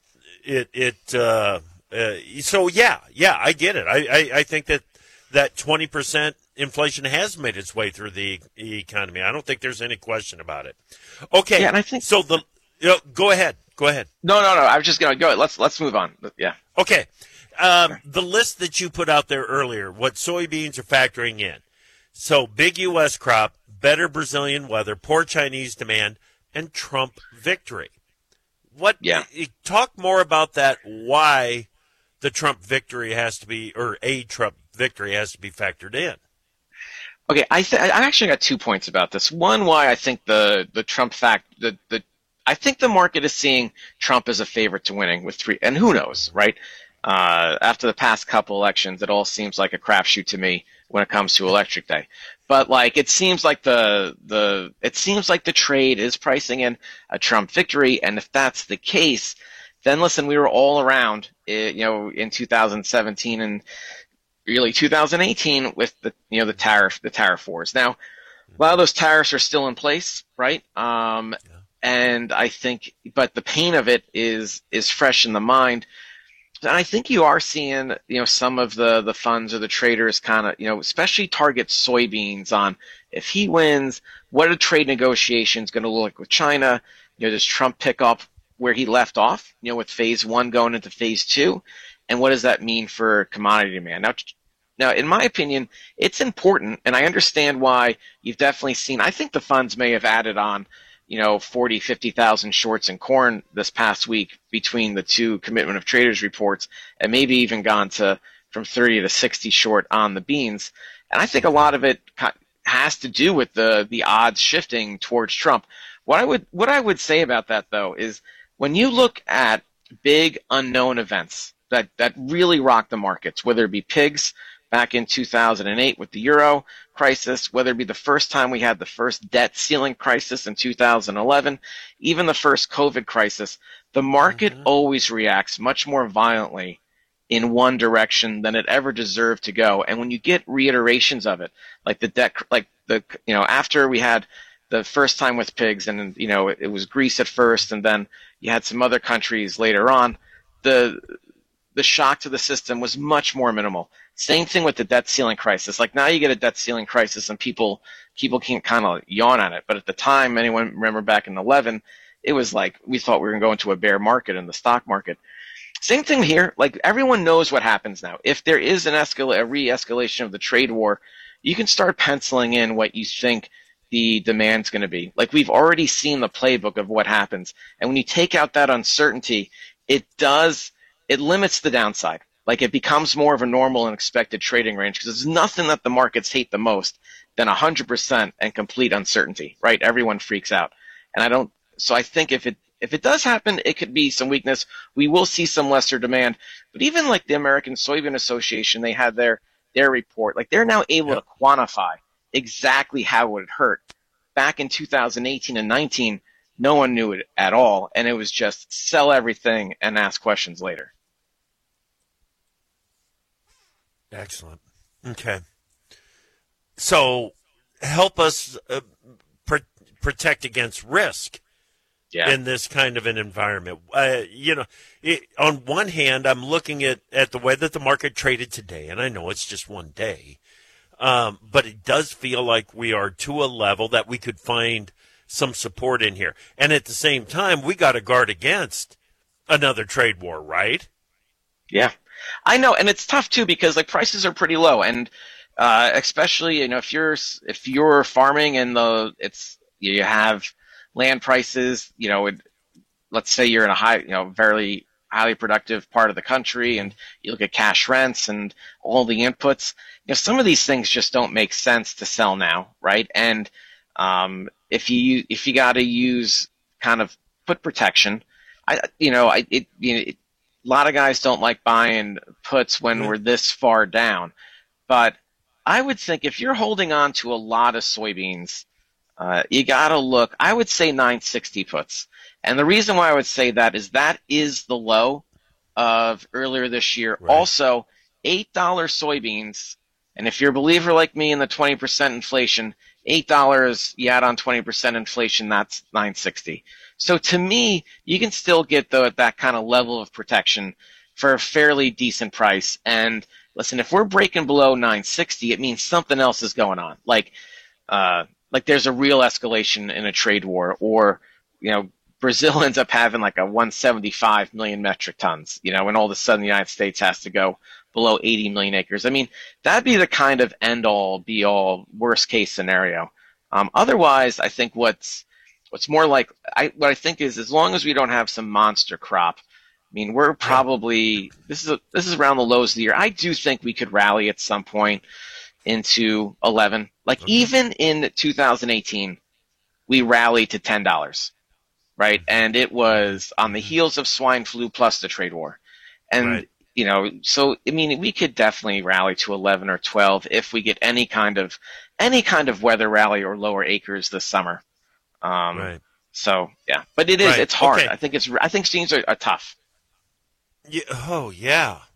so I get it. I think that 20% inflation has made its way through the economy. I don't think there's any question about it. Okay. Yeah, and I think so. Go ahead. No. I was just gonna go. Let's move on. Yeah. Okay. The list that you put out there earlier, what soybeans are factoring in. So big U.S. crop, better Brazilian weather, poor Chinese demand, and Trump victory. Talk more about that, why the Trump victory has to be, or a Trump victory has to be factored in. Okay, I actually got 2 points about this. One, why I think the Trump I think the market is seeing Trump as a favorite to winning with 3, and who knows, right? After the past couple elections, it all seems like a crapshoot to me when it comes to Election Day. But it seems like the trade is pricing in a Trump victory, and if that's the case, then listen, we were all around, in 2017 and really 2018 with the tariff wars. Now, a lot of those tariffs are still in place, right? And I think, but the pain of it is fresh in the mind. And I think you are seeing, some of the funds or the traders kind of, especially target soybeans on if he wins, what are trade negotiations going to look like with China? Does Trump pick up where he left off, with phase 1 going into phase 2? And what does that mean for commodity demand? Now, in my opinion, it's important, and I understand why you've definitely seen, I think the funds may have added on, 40, 50,000 shorts in corn this past week between the two commitment of traders reports, and maybe even gone to from 30 to 60 short on the beans. And I think a lot of it has to do with the odds shifting towards Trump. What I would say about that, though, is when you look at big unknown events that really rock the markets, whether it be pigs back in 2008 with the euro crisis, whether it be the first time we had the first debt ceiling crisis in 2011, even the first COVID crisis, the market always reacts much more violently in one direction than it ever deserved to go. And when you get reiterations of it, like the debt, after we had the first time with pigs, and it was Greece at first, and then you had some other countries later on, the shock to the system was much more minimal. Same thing with the debt ceiling crisis. Like now you get a debt ceiling crisis and people can kind of yawn at it. But at the time, anyone remember back in 2011, it was like we thought we were going to go into a bear market in the stock market. Same thing here. Like everyone knows what happens now. If there is a re-escalation of the trade war, you can start penciling in what you think the demand's going to be. Like we've already seen the playbook of what happens. And when you take out that uncertainty, it limits the downside. Like it becomes more of a normal and expected trading range because there's nothing that the markets hate the most than 100% and complete uncertainty, right? Everyone freaks out. So I think if it does happen, it could be some weakness. We will see some lesser demand. But even like the American Soybean Association, they had their report. Like they're now able to quantify exactly how it would hurt. Back in 2018 and 19, no one knew it at all. And it was just sell everything and ask questions later. Excellent. Okay. So help us protect against risk in this kind of an environment. On one hand, I'm looking at the way that the market traded today, and I know it's just one day, but it does feel like we are to a level that we could find some support in here. And at the same time, we got to guard against another trade war, right? Yeah. I know, and it's tough too because like prices are pretty low, and especially if you're farming and you have land prices, let's say you're in a very highly productive part of the country, and you look at cash rents and all the inputs. Some of these things just don't make sense to sell now, right? And if you got to use kind of put protection, a lot of guys don't like buying puts when we're this far down. But I would think if you're holding on to a lot of soybeans, you got to look, I would say 960 puts. And the reason why I would say that is the low of earlier this year. Right. Also, $8 soybeans, and if you're a believer like me in the 20% inflation, $8, you add on 20% inflation, that's 960. So to me, you can still get that kind of level of protection for a fairly decent price. And listen, if we're breaking below 960, it means something else is going on. Like there's a real escalation in a trade war, or Brazil ends up having like a 175 million metric tons, and all of a sudden the United States has to go below 80 million acres. I mean, that'd be the kind of end-all, be-all, worst-case scenario. Otherwise, I think what's more like what I think is as long as we don't have some monster crop, I mean, we're probably this is around the lows of the year. I do think we could rally at some point into 11. Like even in 2018, we rallied to $10, right? And it was on the heels of swine flu plus the trade war, and so I mean, we could definitely rally to 11 or 12 if we get any kind of weather rally or lower acres this summer. Right. So but it's hard. Okay. I think things are tough. Yeah. Oh yeah.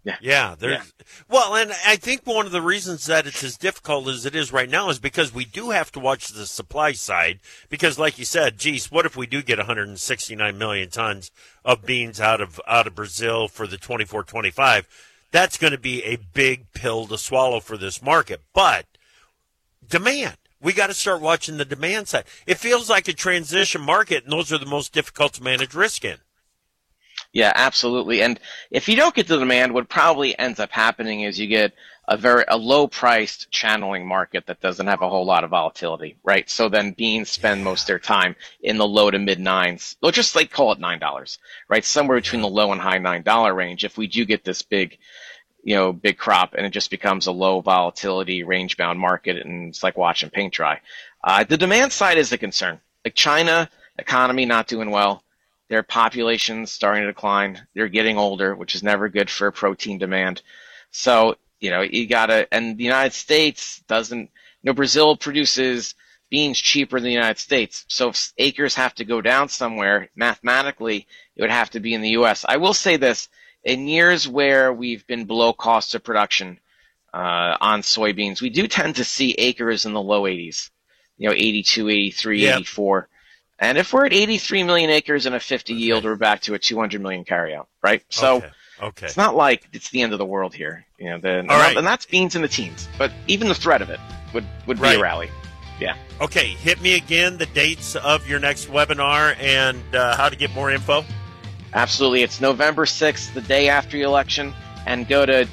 Yeah. Well, and I think one of the reasons that it's as difficult as it is right now is because we do have to watch the supply side. Because, like you said, geez, what if we do get 169 million tons of beans out of Brazil for the 24-25? That's going to be a big pill to swallow for this market. But demand. We got to start watching the demand side. It feels like a transition market, and those are the most difficult to manage risk in. Yeah, absolutely. And if you don't get the demand, what probably ends up happening is you get a low-priced channeling market that doesn't have a whole lot of volatility, right? So then beans spend most of their time in the low to mid-9s. Or just like call it $9, right? Somewhere between the low and high $9 range. If we do get this big crop and it just becomes a low volatility, range-bound market, and it's like watching paint dry. The demand side is a concern. Like China economy not doing well. Their population's starting to decline. They're getting older, which is never good for protein demand. So, you gotta, and the United States doesn't, Brazil produces beans cheaper than the United States. So if acres have to go down somewhere, mathematically, it would have to be in the U.S. I will say this, in years where we've been below cost of production on soybeans, we do tend to see acres in the low 80s, 82, 83, 84. And if we're at 83 million acres and a 50 yield, we're back to a 200 million carryout, right? So it's not like it's the end of the world here. And that's beans in the teens. But even the threat of it would be a rally. Yeah. Okay, hit me again, the dates of your next webinar and how to get more info. Absolutely. It's November 6th, the day after the election. And go to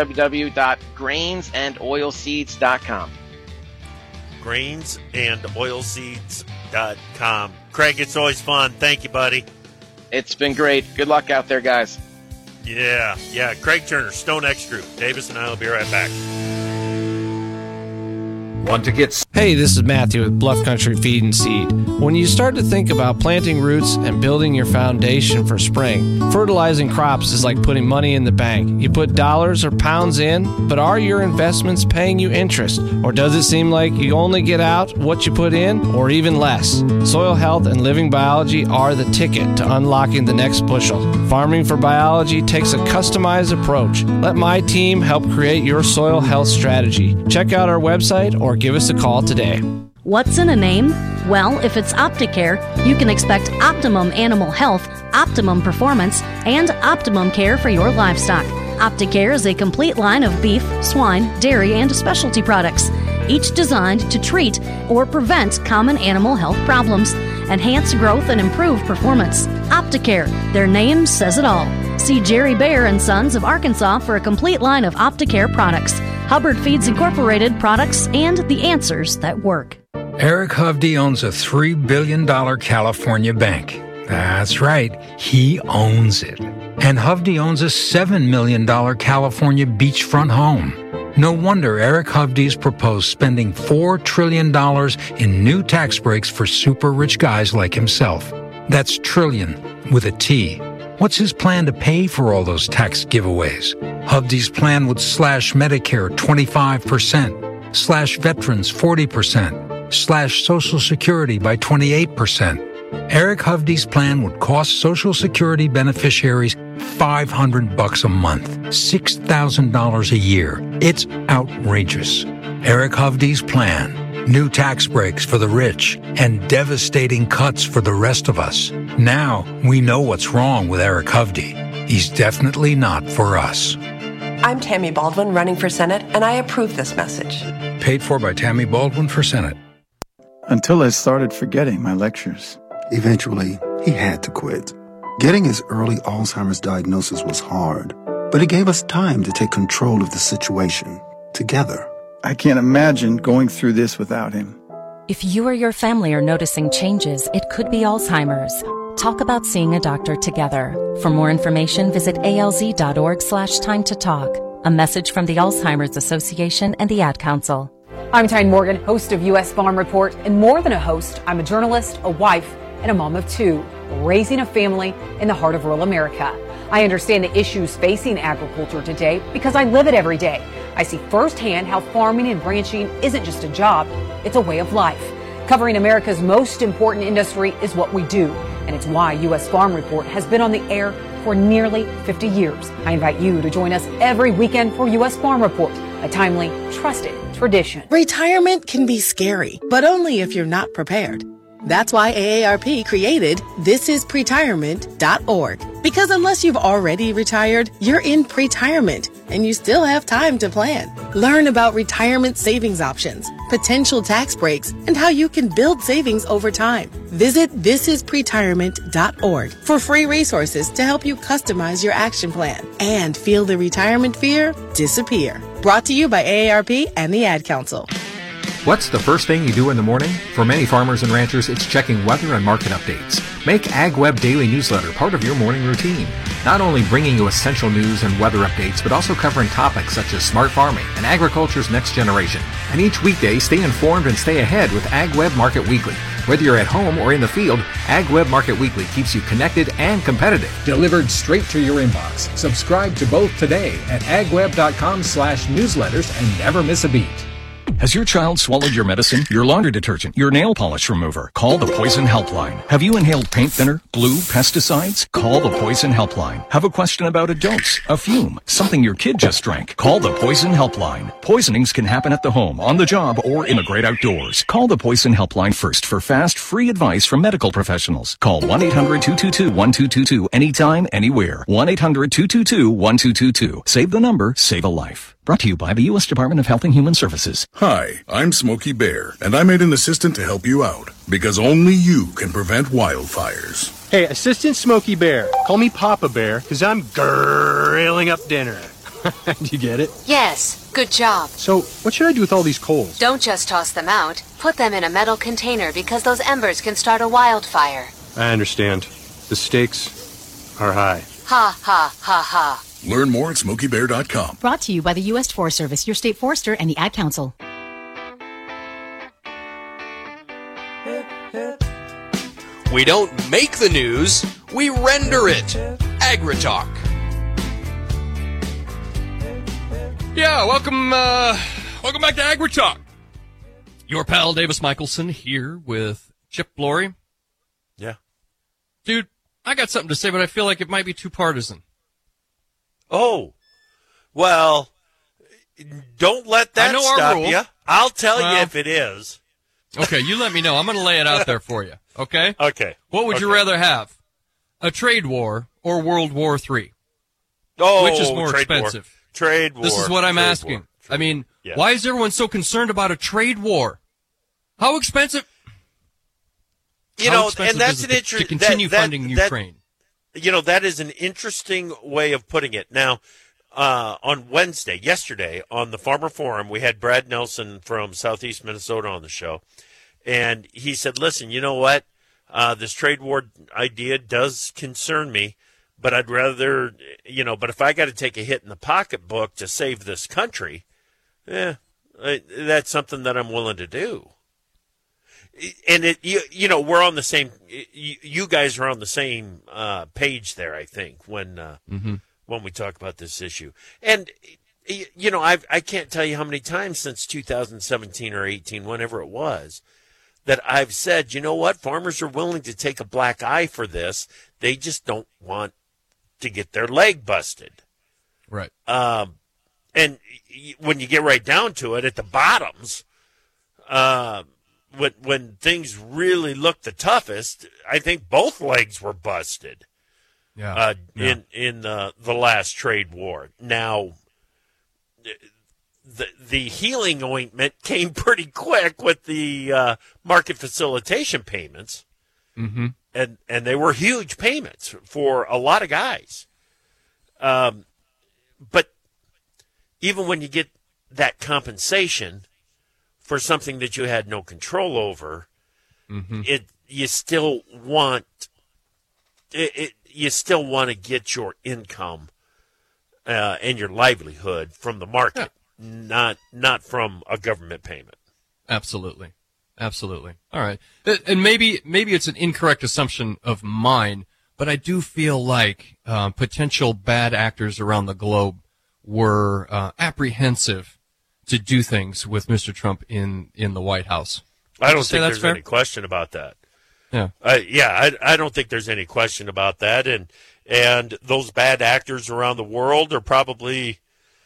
www.grainsandoilseeds.com. Grainsandoilseeds.com. Craig, it's always fun. Thank you, buddy. It's been great. Good luck out there, guys. Yeah. Craig Turner, StoneX Group. Davis and I will be right back. Want to get... Hey, this is Matthew with Bluff Country Feed and Seed. When you start to think about planting roots and building your foundation for spring, fertilizing crops is like putting money in the bank. You put dollars or pounds in, but are your investments paying you interest? Or does it seem like you only get out what you put in, or even less? Soil health and living biology are the ticket to unlocking the next bushel. Farming for Biology takes a customized approach. Let my team help create your soil health strategy. Check out our website or give us a call today. What's in a name? Well, if it's Opticare, you can expect optimum animal health, optimum performance, and optimum care for your livestock. Opticare is a complete line of beef, swine, dairy, and specialty products, each designed to treat or prevent common animal health problems, enhance growth, and improve performance. Opticare, their name says it all. See Jerry Bear and Sons of Arkansas for a complete line of Opticare products, Hubbard Feeds Incorporated products, and the answers that work. Eric Hovde owns a $3 billion California bank. That's right, he owns it. And Hovde owns a $7 million California beachfront home. No wonder Eric Hovde's proposed spending $4 trillion in new tax breaks for super rich guys like himself. That's trillion with a T. What's his plan to pay for all those tax giveaways? Hovde's plan would slash Medicare 25%, slash veterans 40%, slash Social Security by 28%. Eric Hovde's plan would cost Social Security beneficiaries $500 a month, $6,000 a year. It's outrageous. Eric Hovde's plan. New tax breaks for the rich and devastating cuts for the rest of us. Now we know what's wrong with Eric Hovde. He's definitely not for us. I'm Tammy Baldwin running for Senate, and I approve this message. Paid for by Tammy Baldwin for Senate. Until I started forgetting my lectures. Eventually, he had to quit. Getting his early Alzheimer's diagnosis was hard, but it gave us time to take control of the situation together. I can't imagine going through this without him. If you or your family are noticing changes, it could be Alzheimer's. Talk about seeing a doctor together. For more information, visit alz.org/time to talk. A message from the Alzheimer's Association and the Ad Council. I'm Tyne Morgan, host of U.S. Farm Report, and more than a host, I'm a journalist, a wife, and a mom of two, raising a family in the heart of rural America. I understand the issues facing agriculture today because I live it every day. I see firsthand how farming and ranching isn't just a job, it's a way of life. Covering America's most important industry is what we do, and it's why U.S. Farm Report has been on the air for nearly 50 years. I invite you to join us every weekend for U.S. Farm Report, a timely, trusted tradition. Retirement can be scary, but only if you're not prepared. That's why AARP created thisispretirement.org. Because unless you've already retired, you're in pretirement and you still have time to plan. Learn about retirement savings options, potential tax breaks, and how you can build savings over time. Visit thisispretirement.org for free resources to help you customize your action plan and feel the retirement fear disappear. Brought to you by AARP and the Ad Council. What's the first thing you do in the morning? For many farmers and ranchers, it's checking weather and market updates. Make AgWeb Daily Newsletter part of your morning routine. Not only bringing you essential news and weather updates, but also covering topics such as smart farming and agriculture's next generation. And each weekday, stay informed and stay ahead with AgWeb Market Weekly. Whether you're at home or in the field, AgWeb Market Weekly keeps you connected and competitive. Delivered straight to your inbox. Subscribe to both today at agweb.com/newsletters and never miss a beat. Has your child swallowed your medicine, your laundry detergent, your nail polish remover? Call the Poison Helpline. Have you inhaled paint thinner, glue, pesticides? Call the Poison Helpline. Have a question about a dose, a fume, something your kid just drank? Call the Poison Helpline. Poisonings can happen at the home, on the job, or in the great outdoors. Call the Poison Helpline first for fast, free advice from medical professionals. Call 1-800-222-1222 anytime, anywhere. 1-800-222-1222. Save the number, save a life. Brought to you by the U.S. Department of Health and Human Services. Hi, I'm Smokey Bear, and I made an assistant to help you out, because only you can prevent wildfires. Hey, Assistant Smokey Bear. Call me Papa Bear, because I'm grilling up dinner. Do you get it? Yes, good job. So, what should I do with all these coals? Don't just toss them out. Put them in a metal container because those embers can start a wildfire. I understand. The stakes are high. Ha, ha, ha, ha. Learn more at SmokeyBear.com. Brought to you by the U.S. Forest Service, your state forester, and the Ad Council. We don't make the news, we render it. AgriTalk. Yeah, welcome back to AgriTalk. Your pal Davis Michelson here with Chip Flory. Yeah. Dude, I got something to say, but I feel like it might be too partisan. Oh, well, don't let that stop you. I'll tell you if it is. Okay, you let me know. I'm going to lay it out there for you, okay? Okay. What would you rather have, a trade war or World War III? Oh, which is more expensive? Trade war. This is what I'm asking. I mean, why is everyone so concerned about a trade war? How expensive? You know, and that's an interesting to continue funding Ukraine. You know, that is an interesting way of putting it. Now, on Wednesday, yesterday, on the Farmer Forum, we had Brad Nelson from Southeast Minnesota on the show. And he said, listen, you know what? This trade war idea does concern me, but I'd rather, but if I got to take a hit in the pocketbook to save this country, that's something that I'm willing to do. And we're on the same. You guys are on the same page there, I think, when we talk about this issue. And I can't tell you how many times since 2017 or 18, whenever it was, that I've said, you know what, farmers are willing to take a black eye for this. They just don't want to get their leg busted. Right. And when you get right down to it, at the bottoms. When things really looked the toughest, I think both legs were busted. Yeah. In the last trade war. Now, the healing ointment came pretty quick with the market facilitation payments, and they were huge payments for a lot of guys. But even when you get that compensation for something that you had no control over, you still want to get your income and your livelihood from the market, not from a government payment. Absolutely. All right, and maybe it's an incorrect assumption of mine, but I do feel like potential bad actors around the globe were apprehensive to do things with Mr. Trump in the White House. I don't think there's any question about that. Yeah. I don't think there's any question about that. And And those bad actors around the world are probably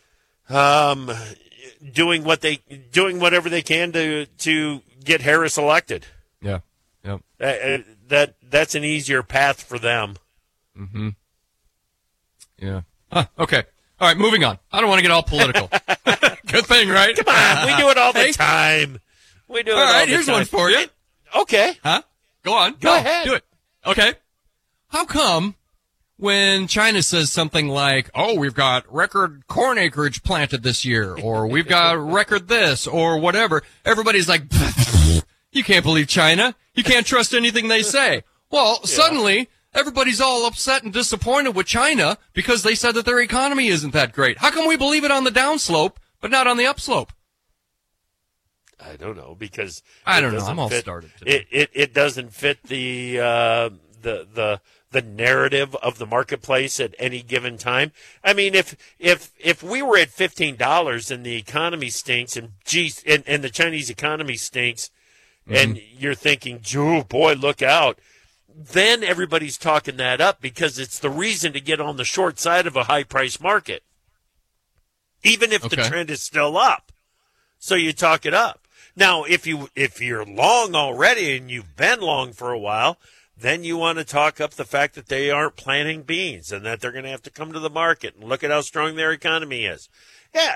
doing whatever they can to get Harris elected. Yeah. Yep. That's an easier path for them. Mm-hmm. Yeah. Huh, okay. All right, moving on. I don't want to get all political. Good thing, right? Come on, we do it all the time. We do it all the time. All right, here's one for you. Okay. Huh? Go on. Go ahead. Do it. Okay. How come when China says something like, oh, we've got record corn acreage planted this year, or we've got record this, or whatever, everybody's like, you can't believe China. You can't trust anything they say. Well, suddenly, everybody's all upset and disappointed with China because they said that their economy isn't that great. How come we believe it on the downslope, but not on the upslope? I don't know, because I don't know. I'm all started today. It doesn't fit the narrative of the marketplace at any given time. I mean, if we were at $15 and the economy stinks and the Chinese economy stinks, and you're thinking, "Gee, boy, look out," then everybody's talking that up because it's the reason to get on the short side of a high price market, even if the trend is still up. So you talk it up. Now, if you're long already and you've been long for a while, then you want to talk up the fact that they aren't planting beans and that they're going to have to come to the market and look at how strong their economy is. Yeah,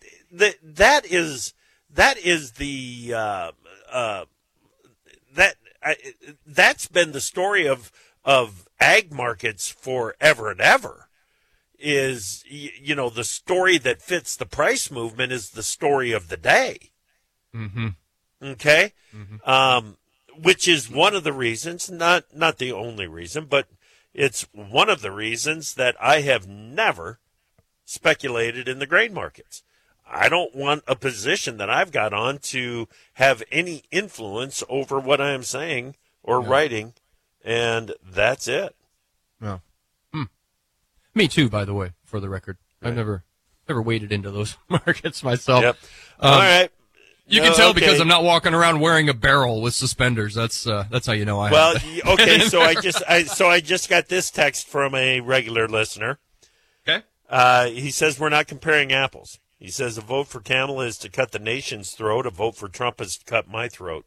that's been the story of ag markets forever and ever. Is, you know, the story that fits the price movement is the story of the day. Mm-hmm. Okay? Mm-hmm. Which is one of the reasons, not the only reason, but it's one of the reasons that I have never speculated in the grain markets. I don't want a position that I've got on to have any influence over what I am saying or writing, and that's it. Yeah. Me too, by the way, for the record. Right. I've never waded into those markets myself. Yep. All right. You can tell because I'm not walking around wearing a barrel with suspenders. That's how you know I have it. Okay, so I just got this text from a regular listener. Okay. He says we're not comparing apples. He says a vote for Kamala is to cut the nation's throat. A vote for Trump is to cut my throat.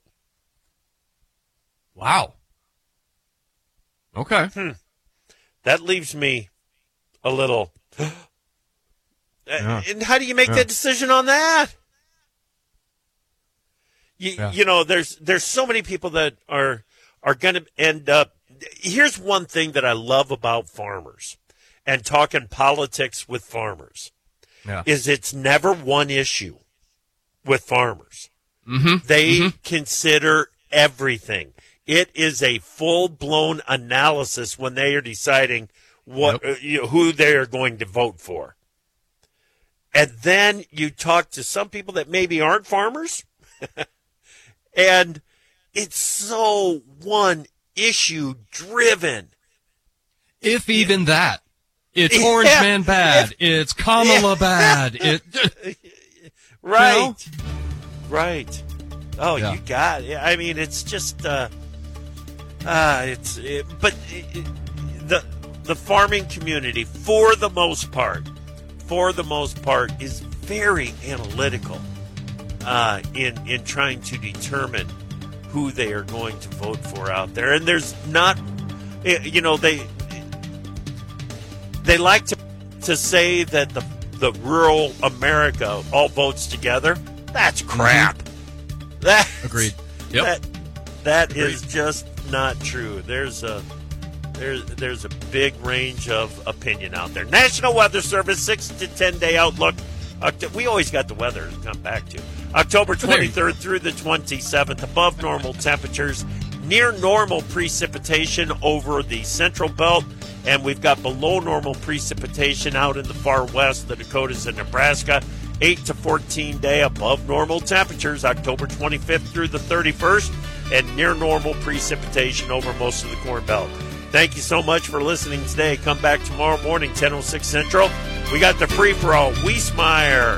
Wow. Okay. That leaves me a little. And how do you make that decision on that? You know, there's so many people that are going to end up. Here's one thing that I love about farmers and talking politics with farmers. Is it's never one issue with farmers. Mm-hmm. They consider everything. It is a full-blown analysis when they are deciding who they are going to vote for. And then you talk to some people that maybe aren't farmers, and it's so one-issue driven. If even that. It's Orange Man bad. It's Kamala bad. Right. You know? Right. Oh, you got it. I mean, it's just, but the farming community, for the most part, is very analytical in trying to determine who they are going to vote for out there. And there's not, you know, they like to say that the rural America all votes together. That's crap. Agreed. Yep. That is just not true. There's a big range of opinion out there. National Weather Service 6 to 10 day outlook. We always got the weather to come back to. October 23rd through the 27th. Above normal temperatures. Near normal precipitation over the central belt. And we've got below normal precipitation out in the far west, the Dakotas and Nebraska. 8 to 14 day above normal temperatures, October 25th through the 31st, and near normal precipitation over most of the Corn Belt. Thank you so much for listening today. Come back tomorrow morning, 10:06 Central. We got the free-for-all. Wiesmeyer.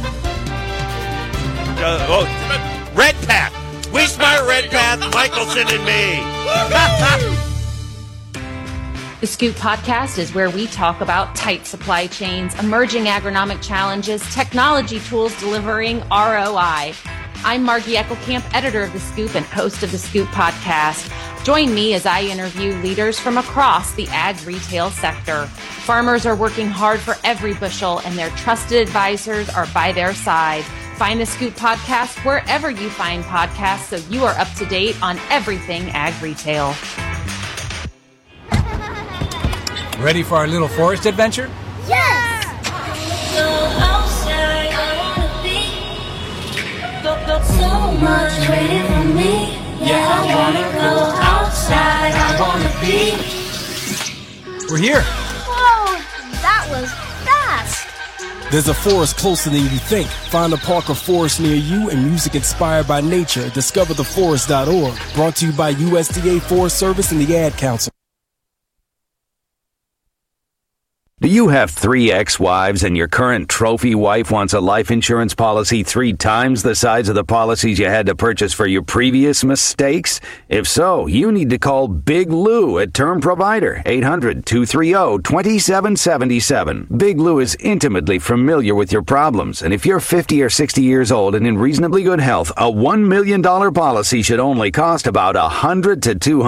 Redpath. Wiesmeyer, Redpath, Michelson, and me. The Scoop Podcast is where we talk about tight supply chains, emerging agronomic challenges, technology tools delivering ROI. I'm Margie Eckelkamp, editor of The Scoop and host of The Scoop Podcast. Join me as I interview leaders from across the ag retail sector. Farmers are working hard for every bushel, and their trusted advisors are by their side. Find The Scoop Podcast wherever you find podcasts so you are up to date on everything ag retail. Ready for our little forest adventure? Yes! Go outside, I wanna be. So much waiting for me. Yeah, I wanna go outside, I wanna be. We're here. Whoa, that was fast. There's a forest closer than you think. Find a park or forest near you and music inspired by nature. DiscoverTheForest.org. Brought to you by USDA Forest Service and the Ad Council. Do you have 3 ex-wives and your current trophy wife wants a life insurance policy 3 times the size of the policies you had to purchase for your previous mistakes? If so, you need to call Big Lou at Term Provider, 800-230-2777. Big Lou is intimately familiar with your problems, and if you're 50 or 60 years old and in reasonably good health, a $1 million policy should only cost about $100 to $200.